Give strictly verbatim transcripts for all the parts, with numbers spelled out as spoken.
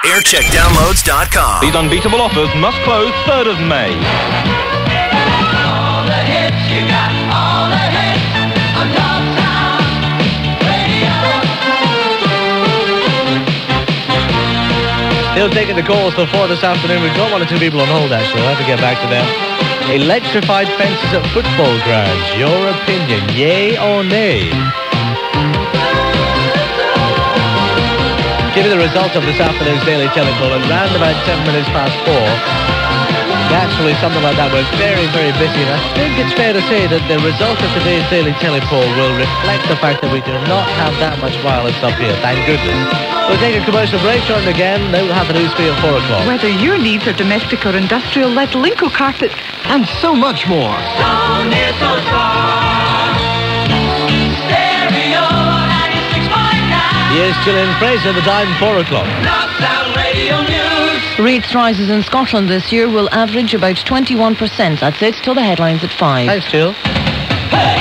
aircheck downloads dot com. These unbeatable offers must close third of May. All the hits you got, all the hits on Top Sound Radio. Still taking the calls till four this afternoon. We've got one or two people on hold, actually. I'll have to get back to them. Electrified fences at football grounds. Your opinion, yay or nay? Give me the result of this afternoon's Daily Telepoll. At round about seven minutes past four. Naturally, something like that. We're very, very busy. And I think it's fair to say that the result of today's Daily Telepoll will reflect the fact that we do not have that much wireless up here. Thank goodness. We'll take a commercial break, shorten again. Then we'll have the news for you at four o'clock. Whether your needs are domestic or industrial, let Linco Carpet and so much more. Sound is so strong. Stereo ninety-six point nine. Here's Gillian Fraser, the time four o'clock. Top Sound Radio News. Rates rises in Scotland this year will average about twenty-one percent. That's it till the headlines at five. Thanks, Jill. Hey.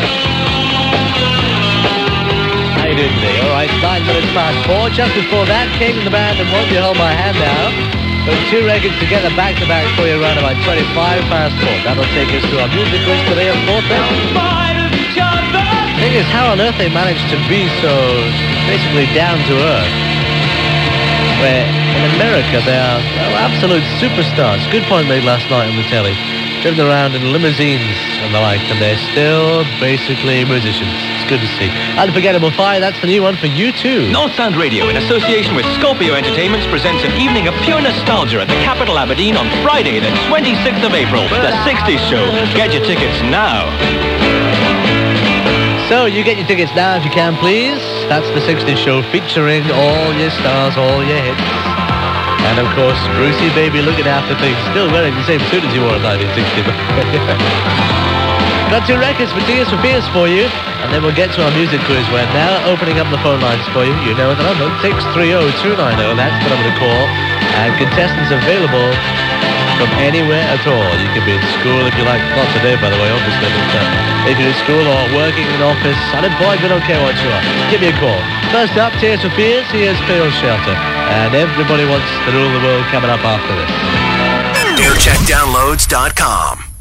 How you doing today? All right, nine minutes past four. Just before that, King and the Band and Won't You Hold My Hand Now. Got two records together back-to-back for you around about twenty-five past four. That'll take us to our music quiz today at four thirty. The thing is, how on earth they managed to be so basically down to earth? Where in America they are oh, absolute superstars. Good point made last night on the telly. Driven around in limousines and the like, and they're still basically musicians. It's good to see. Unforgettable Fire, that's the new one for you too. North Sound Radio, in association with Scorpio Entertainments, presents an evening of pure nostalgia at the Capitol Aberdeen on Friday, the twenty-sixth of April. The sixties Show. Get your tickets now. So you get your tickets now if you can, please. That's the sixties Show featuring all your stars, all your hits. And of course, Brucey Baby looking after things. Still wearing the same suit as you wore in nineteen sixty. Got two records for Tears for Fears for you. And then we'll get to our music quiz. We're now opening up the phone lines for you. You know the number, six three zero, two nine zero. That's the number to call. And contestants available from anywhere at all. You can be in school if you like. Not today, by the way, obviously. But uh, if you're in school or working in an office, unemployed, we don't care what you are. Give me a call. First up, Tears for Fears. Here's Clear Shelter. And Everybody Wants to Rule the World coming up after this. aircheck downloads dot com.